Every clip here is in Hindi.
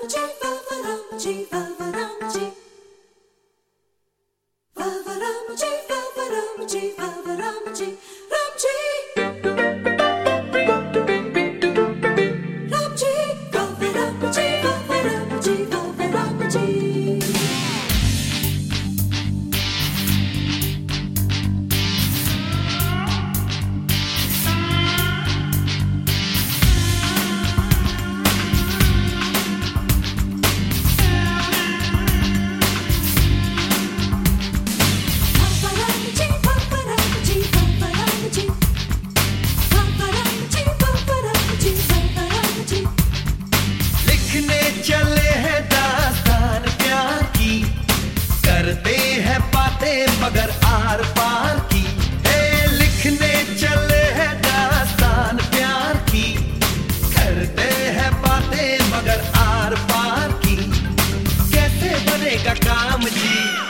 मगर आर पार की लिखने चले हैं दास्तान प्यार की, करते हैं बातें मगर आर पार की। कैसे बनेगा काम जी?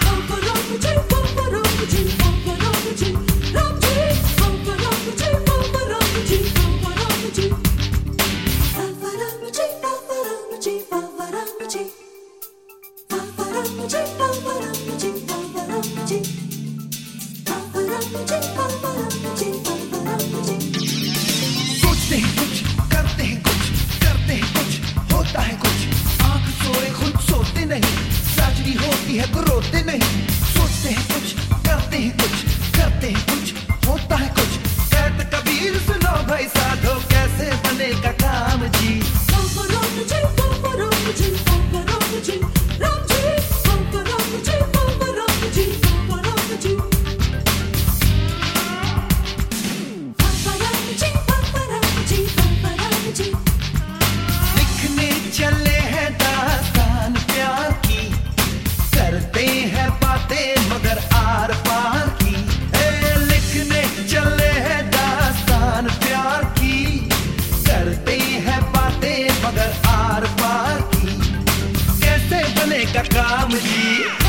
सोचते हैं कुछ, करते हैं कुछ, करते हैं कुछ, होता है कुछ। आंख सोए खुद सोते नहीं, साजरी होती है तो रोते नहीं। सोचते हैं कुछ, करते हैं कुछ, करते हैं कुछ, होता है कुछ। कहत कबीर सुनो भाई साधो, कैसे बनेगा काम जी? चले हैं दास्तान प्यार की, करते हैं बातें मगर आर पार की। लिखने चले हैं दास्तान प्यार की, करते हैं बातें मगर आर पार की। कैसे बनेगा काम जी?